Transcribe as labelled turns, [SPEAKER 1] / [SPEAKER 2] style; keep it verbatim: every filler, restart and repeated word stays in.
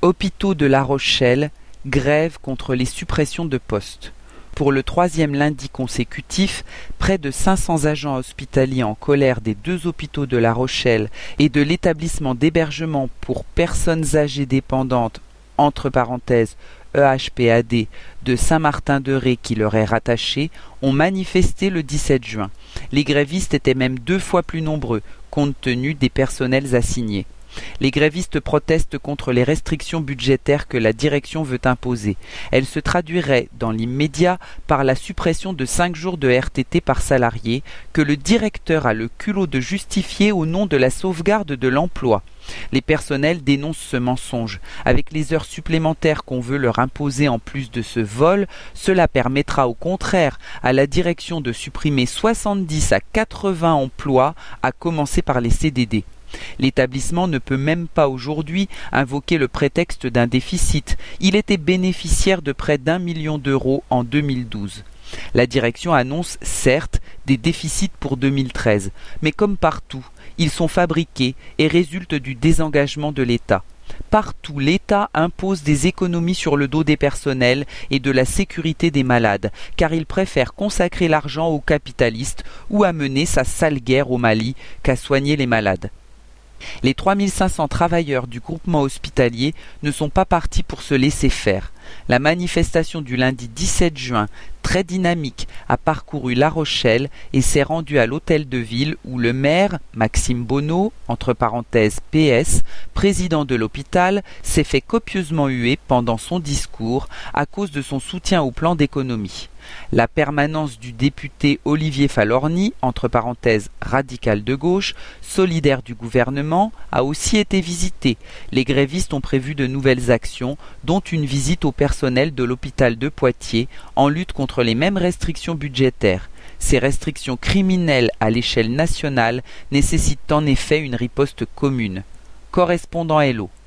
[SPEAKER 1] Hôpitaux de La Rochelle, grève contre les suppressions de postes. Pour le troisième lundi consécutif, près de cinq cents agents hospitaliers en colère des deux hôpitaux de La Rochelle et de l'établissement d'hébergement pour personnes âgées dépendantes, entre parenthèses E H P A D, de Saint-Martin-de-Ré qui leur est rattaché, ont manifesté le dix-sept juin. Les grévistes étaient même deux fois plus nombreux, compte tenu des personnels assignés. Les grévistes protestent contre les restrictions budgétaires que la direction veut imposer. Elles se traduiraient dans l'immédiat par la suppression de cinq jours de R T T par salarié que le directeur a le culot de justifier au nom de la sauvegarde de l'emploi. Les personnels dénoncent ce mensonge. Avec les heures supplémentaires qu'on veut leur imposer en plus de ce vol, cela permettra au contraire à la direction de supprimer soixante-dix à quatre-vingts emplois, à commencer par les C D D. L'établissement ne peut même pas aujourd'hui invoquer le prétexte d'un déficit. Il était bénéficiaire de près d'un million d'euros en deux mille douze. La direction annonce certes des déficits pour deux mille treize, mais comme partout, ils sont fabriqués et résultent du désengagement de l'État. Partout, l'État impose des économies sur le dos des personnels et de la sécurité des malades, car il préfère consacrer l'argent aux capitalistes ou à mener sa sale guerre au Mali qu'à soigner les malades. Les trois mille cinq cents travailleurs du groupement hospitalier ne sont pas partis pour se laisser faire. La manifestation du lundi dix-sept juin, très dynamique, a parcouru La Rochelle et s'est rendue à l'hôtel de ville où le maire, Maxime Bonneau, entre parenthèses P S, président de l'hôpital, s'est fait copieusement huer pendant son discours à cause de son soutien au plan d'économie. La permanence du député Olivier Falorni, entre parenthèses radical de gauche, solidaire du gouvernement, a aussi été visitée. Les grévistes ont prévu de nouvelles actions, dont une visite au personnel de l'hôpital de Poitiers en lutte contre les mêmes restrictions budgétaires. Ces restrictions criminelles à l'échelle nationale nécessitent en effet une riposte commune. Correspondant Hello.